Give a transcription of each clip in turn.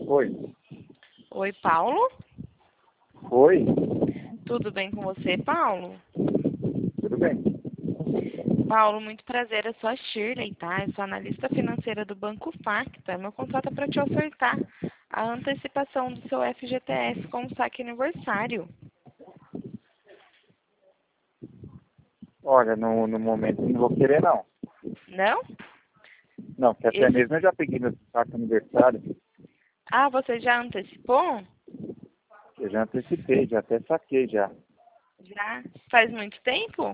Oi. Oi, Paulo? Oi. Tudo bem com você, Paulo? Tudo bem? Paulo, muito prazer. Eu sou a Shirley, tá? Eu sou analista financeira do Banco Facta. Meu contato é para te ofertar a antecipação do seu FGTS com o saque aniversário. Olha, no momento não vou querer, não. Não? Não, porque até Esse... mesmo eu já peguei meu saco aniversário. Ah, você já antecipou? Eu já antecipei, já até saquei já. Já? Faz muito tempo?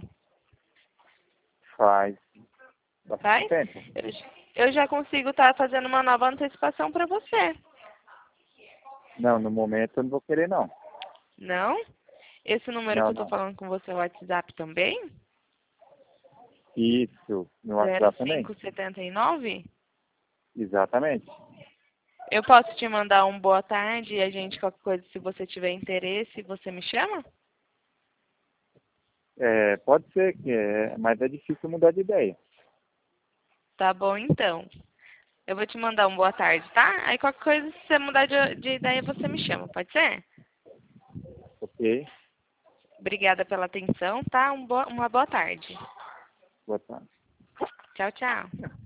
Faz bastante Faz? tempo. Eu já consigo estar fazendo uma nova antecipação para você. Não, no momento eu não vou querer, não. Não? Esse número que Não, eu tô não. falando com você é o WhatsApp também? Isso, no Zero WhatsApp também. cinco setenta e nove. Exatamente. Eu posso te mandar um boa tarde e a gente, qualquer coisa, se você tiver interesse, você me chama? É, pode ser que mas é difícil mudar de ideia. Tá bom, então. Eu vou te mandar um boa tarde, tá? Aí qualquer coisa, se você mudar de ideia, você me chama, pode ser? Ok? Obrigada pela atenção, tá? Uma boa tarde. Boa tarde. Tchau, tchau.